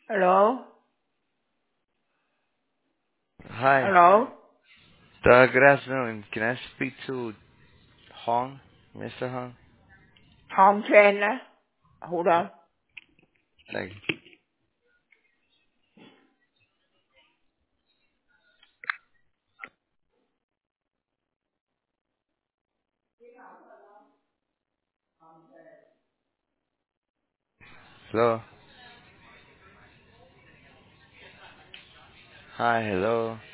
Hello? Hi. Hello? Good afternoon. Can I speak to Hong, Mr. Hong? Tom Chandler? Hold on. Thank you. Hello. Hi, hello.